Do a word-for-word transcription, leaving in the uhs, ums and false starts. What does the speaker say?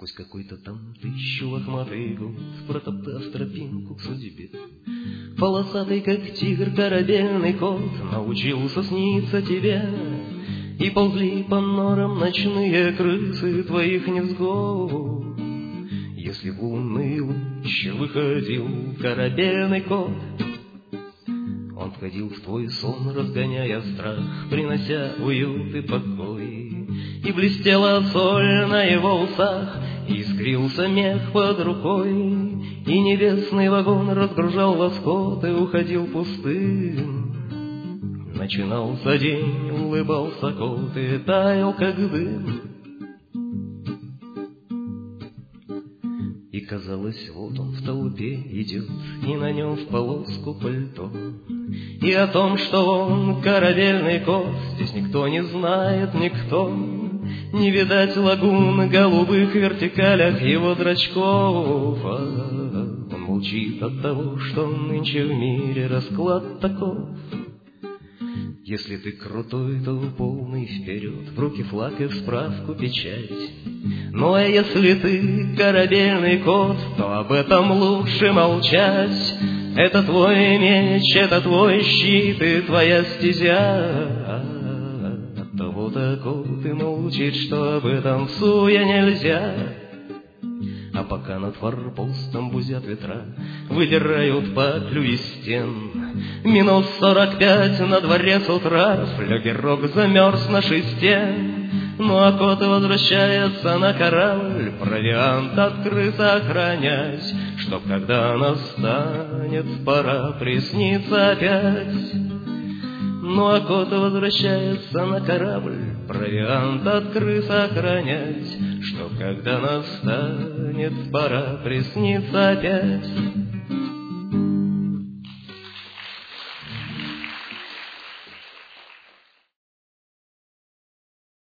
Сквозь какой-то там тысячу лохматый год, протоптав тропинку к судьбе, полосатый, как тигр, корабельный кот научился сниться тебе, и ползли по норам ночные крысы твоих невзгод. Если в лунный луч выходил корабельный кот, он входил в твой сон, разгоняя страх, принося уют и покой. И блестела соль на его усах, и искрился мех под рукой, и небесный вагон разгружал восход и уходил пустым. Начинался день, улыбался кот и таял, как дым. И казалось, вот он в толпе идет, и на нем в полоску пальто. И о том, что он корабельный кот, здесь никто не знает, никто. Не видать лагун в голубых вертикалях его зрачков. А он молчит от того, что нынче в мире расклад таков. Если ты крутой, то полный вперед, в руки флаг и в справку печать. Ну а если ты корабельный кот, то об этом лучше молчать. Это твой меч, это твой щит и твоя стезя. Оттого-то кот и молчит, что об этом суе нельзя. А пока над форпостом бузят ветра, выдирают паклю из стен. Минус сорок пять на дворе с утра, флюгерок замерз на шесте. Ну а кот возвращается на корабль, провиант от крыс охранять, чтоб когда настанет пора присниться опять. Ну а кот возвращается на корабль, провиант от крыс охранять, чтоб когда настанет пора присниться опять.